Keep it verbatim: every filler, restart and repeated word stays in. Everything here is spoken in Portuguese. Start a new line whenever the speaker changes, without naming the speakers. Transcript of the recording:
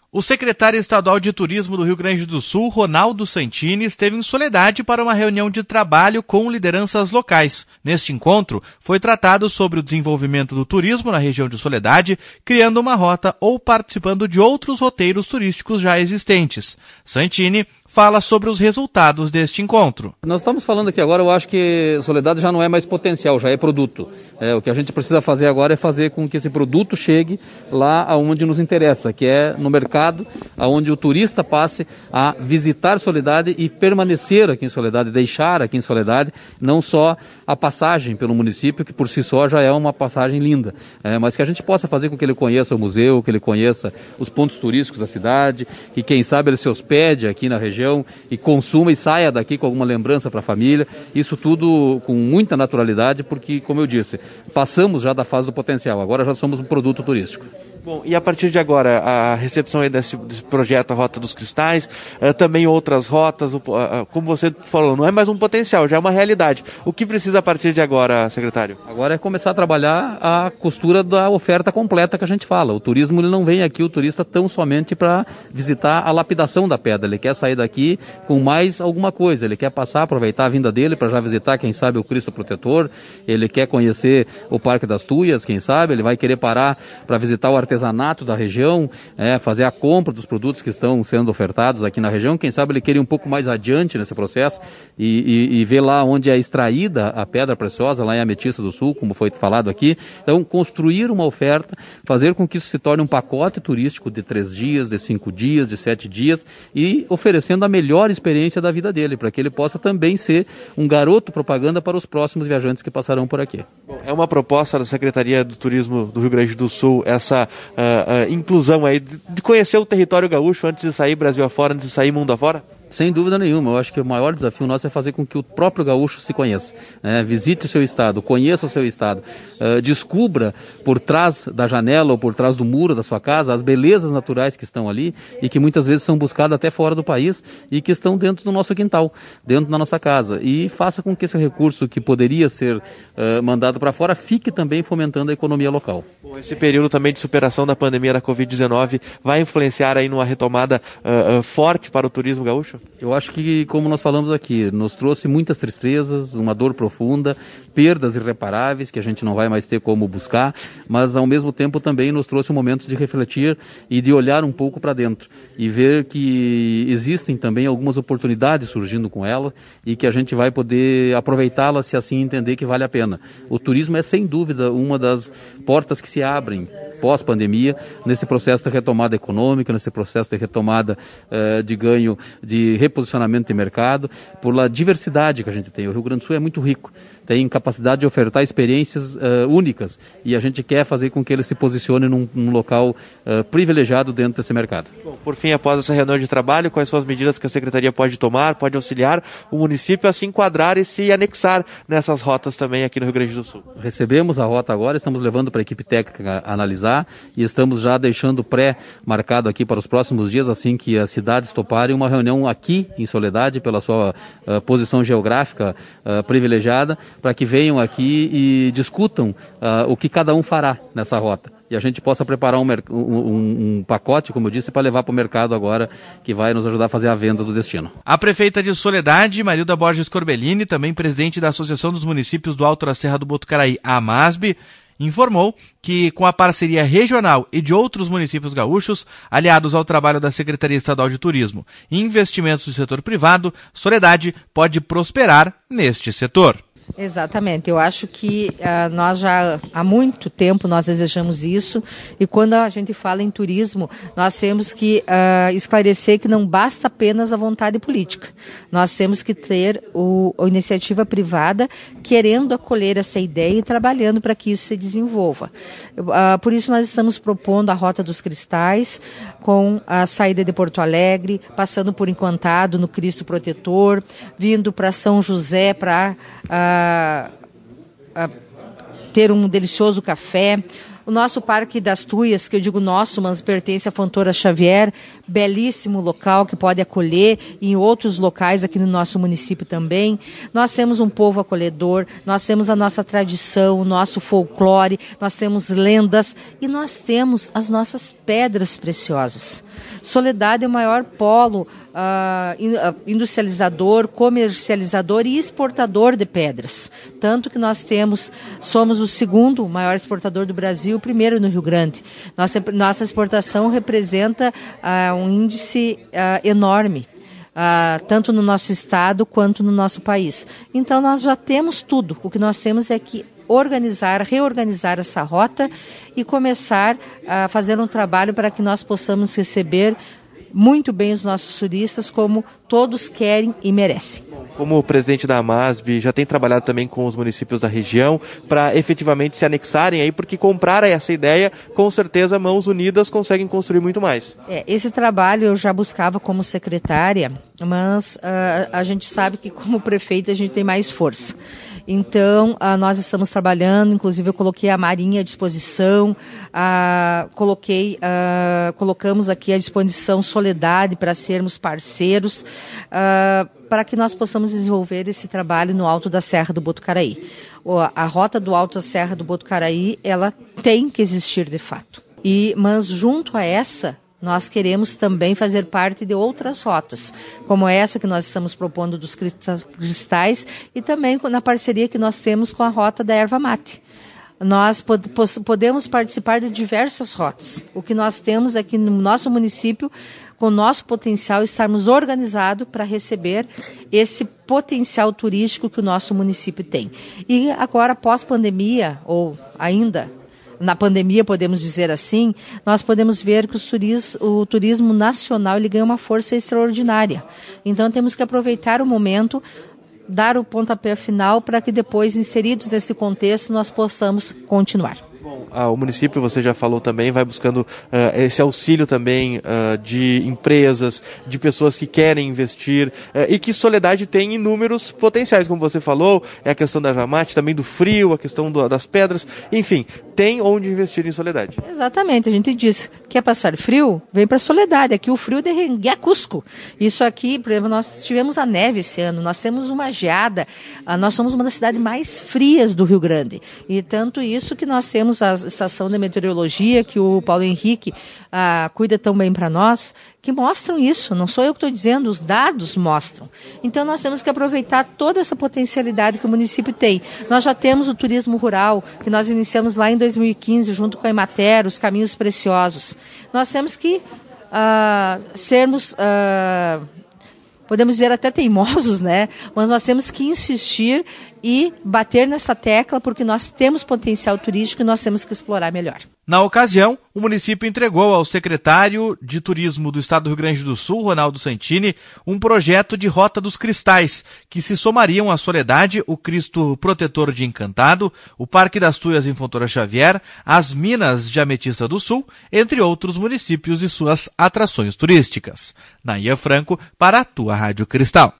O secretário estadual de Turismo do Rio Grande do Sul, Ronaldo Santini, esteve em Soledade para uma reunião de trabalho com lideranças locais. Neste encontro, foi tratado sobre o desenvolvimento do turismo na região de Soledade, criando uma rota ou participando de outros roteiros turísticos já existentes. Santini fala sobre os resultados deste encontro.
Nós estamos falando aqui agora, eu acho que Soledade já não é mais potencial, já é produto. É, o que a gente precisa fazer agora é fazer com que esse produto chegue lá aonde nos interessa, que é no mercado, aonde o turista passe a visitar Soledade e permanecer aqui em Soledade, deixar aqui em Soledade, não só a passagem pelo município, que por si só já é uma passagem linda, é, mas que a gente possa fazer com que ele conheça o museu, que ele conheça os pontos turísticos da cidade, que quem sabe ele se hospede aqui na região e consuma e saia daqui com alguma lembrança para a família, isso tudo com muita naturalidade, porque, como eu disse, passamos já da fase do potencial, agora já somos um produto turístico.
Bom, e a partir de agora, a recepção aí desse, desse projeto, a Rota dos Cristais, uh, também outras rotas, uh, uh, como você falou, não é mais um potencial, já é uma realidade. O que precisa a partir de agora, secretário?
Agora é começar a trabalhar a costura da oferta completa que a gente fala. O turismo ele não vem aqui, o turista, tão somente para visitar a lapidação da pedra. Ele quer sair daqui com mais alguma coisa. Ele quer passar, aproveitar a vinda dele para já visitar, quem sabe, o Cristo Protetor. Ele quer conhecer o Parque das Tuias, quem sabe. Ele vai querer parar para visitar o artesanato da região, é, fazer a compra dos produtos que estão sendo ofertados aqui na região. Quem sabe ele querer ir um pouco mais adiante nesse processo e, e, e ver lá onde é extraída a pedra preciosa, lá em Ametista do Sul, como foi falado aqui. Então, construir uma oferta, fazer com que isso se torne um pacote turístico de três dias, de cinco dias, de sete dias e oferecendo a melhor experiência da vida dele, para que ele possa também ser um garoto propaganda para os próximos viajantes que passarão por aqui.
Bom, é uma proposta da Secretaria do Turismo do Rio Grande do Sul, essa uh, uh, inclusão aí de, de conhecer o território gaúcho antes de sair Brasil afora, antes de sair mundo afora?
Sem dúvida nenhuma, eu acho que o maior desafio nosso é fazer com que o próprio gaúcho se conheça, né? Visite o seu estado, conheça o seu estado, uh, descubra por trás da janela ou por trás do muro da sua casa as belezas naturais que estão ali e que muitas vezes são buscadas até fora do país e que estão dentro do nosso quintal, dentro da nossa casa, e faça com que esse recurso que poderia ser uh, mandado para fora fique também fomentando a economia local.
Bom, esse período também de superação da pandemia da covid dezenove vai influenciar aí numa retomada uh, uh, forte para o turismo gaúcho?
Eu acho que, como nós falamos aqui, nos trouxe muitas tristezas, uma dor profunda, perdas irreparáveis que a gente não vai mais ter como buscar, mas ao mesmo tempo também nos trouxe um momento de refletir e de olhar um pouco para dentro e ver que existem também algumas oportunidades surgindo com ela e que a gente vai poder aproveitá-las se assim entender que vale a pena. O turismo é sem dúvida uma das portas que se abrem pós-pandemia nesse processo de retomada econômica, nesse processo de retomada uh, de ganho de reposicionamento de mercado, por a diversidade que a gente tem. O Rio Grande do Sul é muito rico, tem capacidade de ofertar experiências uh, únicas e a gente quer fazer com que ele se posicione num, num local uh, privilegiado dentro desse mercado.
Bom, por fim, após essa reunião de trabalho, quais são as medidas que a Secretaria pode tomar, pode auxiliar o município a se enquadrar e se anexar nessas rotas também aqui no Rio Grande do Sul?
Recebemos a rota agora, estamos levando para a equipe técnica analisar e estamos já deixando pré-marcado aqui para os próximos dias, assim que as cidades toparem, uma reunião aqui em Soledade, pela sua uh, posição geográfica uh, privilegiada, para que venham aqui e discutam uh, o que cada um fará nessa rota. E a gente possa preparar um, um, um pacote, como eu disse, para levar para o mercado agora, que vai nos ajudar a fazer a venda do destino.
A prefeita de Soledade, Marilda Borges Corbellini, também presidente da Associação dos Municípios do Alto da Serra do Botucaraí, a AMASB, informou que, com a parceria regional e de outros municípios gaúchos, aliados ao trabalho da Secretaria Estadual de Turismo e investimentos do setor privado, Soledade pode prosperar neste setor.
Exatamente, eu acho que uh, nós já há muito tempo nós desejamos isso e quando a gente fala em turismo, nós temos que uh, esclarecer que não basta apenas a vontade política, nós temos que ter o, a iniciativa privada querendo acolher essa ideia e trabalhando para que isso se desenvolva. Uh, por isso nós estamos propondo a Rota dos Cristais com a saída de Porto Alegre, passando por Encantado no Cristo Protetor, vindo para São José para uh, A, a ter um delicioso café. O nosso Parque das Tuias, que eu digo nosso, mas pertence à Fontoura Xavier, belíssimo local que pode acolher em outros locais aqui no nosso município também. Nós temos um povo acolhedor, nós temos a nossa tradição, o nosso folclore, nós temos lendas e nós temos as nossas pedras preciosas. Soledade é o maior polo uh, industrializador, comercializador e exportador de pedras. Tanto que nós temos, somos o segundo maior exportador do Brasil, o primeiro no Rio Grande. Nossa, nossa exportação representa uh, um índice uh, enorme. Uh, tanto no nosso estado quanto no nosso país. Então nós já temos tudo. O que nós temos é que organizar, reorganizar essa rota e começar a fazer um trabalho para que nós possamos receber muito bem os nossos turistas, como todos querem e merecem.
Como presidente da AMASB, já tem trabalhado também com os municípios da região para efetivamente se anexarem aí, porque comprar essa ideia, com certeza, mãos unidas conseguem construir muito mais.
É, esse trabalho eu já buscava como secretária, mas uh, a gente sabe que como prefeita a gente tem mais força. Então, uh, nós estamos trabalhando, inclusive eu coloquei a Marinha à disposição, uh, coloquei, uh, colocamos aqui à disposição Soledade para sermos parceiros, uh, para que nós possamos desenvolver esse trabalho no Alto da Serra do Botucaraí. O, a rota do Alto da Serra do Botucaraí, ela tem que existir de fato. E, mas junto a essa, nós queremos também fazer parte de outras rotas, como essa que nós estamos propondo dos cristais e também na parceria que nós temos com a rota da erva mate. Nós pod- podemos participar de diversas rotas. O que nós temos aqui no nosso município, com o nosso potencial, estarmos organizados para receber esse potencial turístico que o nosso município tem. E agora, pós-pandemia, ou ainda na pandemia, podemos dizer assim, nós podemos ver que os turis, o turismo nacional ele ganha uma força extraordinária. Então, temos que aproveitar o momento, dar o pontapé final para que depois, inseridos nesse contexto, nós possamos continuar.
Bom, ah, o município, você já falou também, vai buscando uh, esse auxílio também uh, de empresas, de pessoas que querem investir uh, e que Soledade tem inúmeros potenciais, como você falou, é a questão da Jamate, também do frio, a questão do, das pedras, enfim, tem onde investir em Soledade.
Exatamente, a gente diz, quer passar frio? Vem para Soledade, aqui o frio é Cusco. Isso aqui, por exemplo, nós tivemos a neve esse ano, nós temos uma geada, uh, nós somos uma das cidades mais frias do Rio Grande, e tanto isso que nós temos a estação de meteorologia, que o Paulo Henrique ah, cuida tão bem para nós, que mostram isso, não sou eu que estou dizendo, os dados mostram. Então nós temos que aproveitar toda essa potencialidade que o município tem. Nós já temos o turismo rural, que nós iniciamos lá em dois mil e quinze, junto com a Emater, os Caminhos Preciosos. Nós temos que ah, sermos... Ah, podemos dizer até teimosos, né? Mas nós temos que insistir e bater nessa tecla porque nós temos potencial turístico e nós temos que explorar melhor.
Na ocasião, o município entregou ao secretário de Turismo do Estado do Rio Grande do Sul, Ronaldo Santini, um projeto de Rota dos Cristais, que se somariam à Soledade, o Cristo Protetor de Encantado, o Parque das Tuias em Fontoura Xavier, as Minas de Ametista do Sul, entre outros municípios e suas atrações turísticas. Naia Franco, para a tua Rádio Cristal.